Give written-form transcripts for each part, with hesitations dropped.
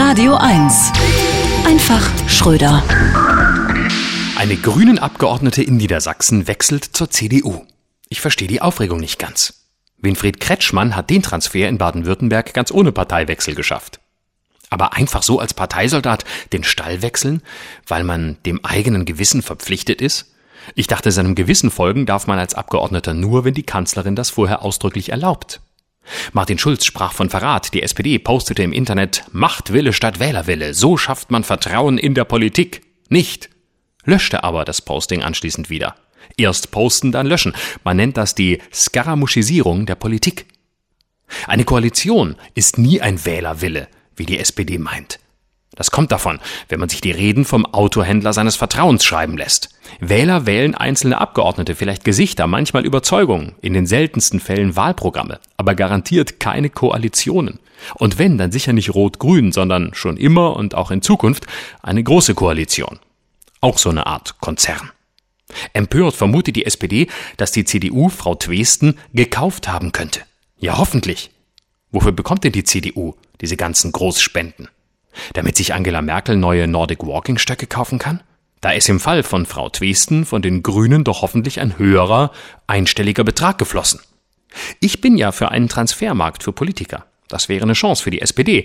Radio 1. Einfach Schröder. Eine Grünen-Abgeordnete in Niedersachsen wechselt zur CDU. Ich verstehe die Aufregung nicht ganz. Winfried Kretschmann hat den Transfer in Baden-Württemberg ganz ohne Parteiwechsel geschafft. Aber einfach so als Parteisoldat den Stall wechseln, weil man dem eigenen Gewissen verpflichtet ist? Ich dachte, seinem Gewissen folgen darf man als Abgeordneter nur, wenn die Kanzlerin das vorher ausdrücklich erlaubt. Martin Schulz sprach von Verrat. Die SPD postete im Internet: Machtwille statt Wählerwille. So schafft man Vertrauen in der Politik. Nicht. Löschte aber das Posting anschließend wieder. Erst posten, dann löschen. Man nennt das die Skaramuschisierung der Politik. Eine Koalition ist nie ein Wählerwille, wie die SPD meint. Das kommt davon, wenn man sich die Reden vom Autohändler seines Vertrauens schreiben lässt. Wähler wählen einzelne Abgeordnete, vielleicht Gesichter, manchmal Überzeugungen, in den seltensten Fällen Wahlprogramme, aber garantiert keine Koalitionen. Und wenn, dann sicher nicht Rot-Grün, sondern schon immer und auch in Zukunft eine große Koalition. Auch so eine Art Konzern. Empört vermutet die SPD, dass die CDU Frau Twesten gekauft haben könnte. Ja, hoffentlich. Wofür bekommt denn die CDU diese ganzen Großspenden? Damit sich Angela Merkel neue Nordic-Walking-Stöcke kaufen kann? Da ist im Fall von Frau Twesten von den Grünen doch hoffentlich ein höherer, einstelliger Betrag geflossen. Ich bin ja für einen Transfermarkt für Politiker. Das wäre eine Chance für die SPD.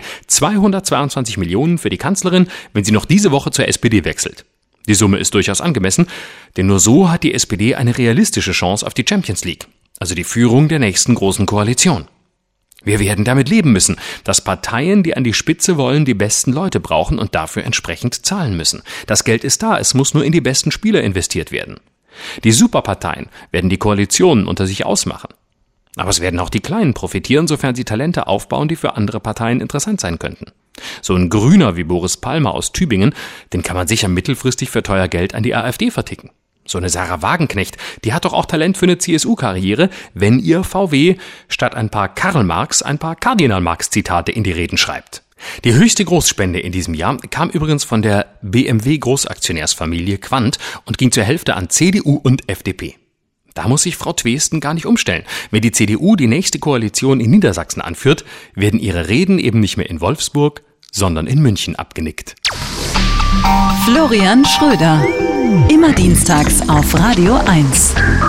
222 Millionen für die Kanzlerin, wenn sie noch diese Woche zur SPD wechselt. Die Summe ist durchaus angemessen, denn nur so hat die SPD eine realistische Chance auf die Champions League, also die Führung der nächsten großen Koalition. Wir werden damit leben müssen, dass Parteien, die an die Spitze wollen, die besten Leute brauchen und dafür entsprechend zahlen müssen. Das Geld ist da, es muss nur in die besten Spieler investiert werden. Die Superparteien werden die Koalitionen unter sich ausmachen. Aber es werden auch die Kleinen profitieren, sofern sie Talente aufbauen, die für andere Parteien interessant sein könnten. So ein Grüner wie Boris Palmer aus Tübingen, den kann man sicher mittelfristig für teuer Geld an die AfD verticken. So eine Sarah Wagenknecht, die hat doch auch Talent für eine CSU-Karriere, wenn ihr VW statt ein paar Karl Marx ein paar Kardinal Marx-Zitate in die Reden schreibt. Die höchste Großspende in diesem Jahr kam übrigens von der BMW-Großaktionärsfamilie Quandt und ging zur Hälfte an CDU und FDP. Da muss sich Frau Twesten gar nicht umstellen. Wenn die CDU die nächste Koalition in Niedersachsen anführt, werden ihre Reden eben nicht mehr in Wolfsburg, sondern in München abgenickt. Florian Schröder. Immer dienstags auf Radio 1.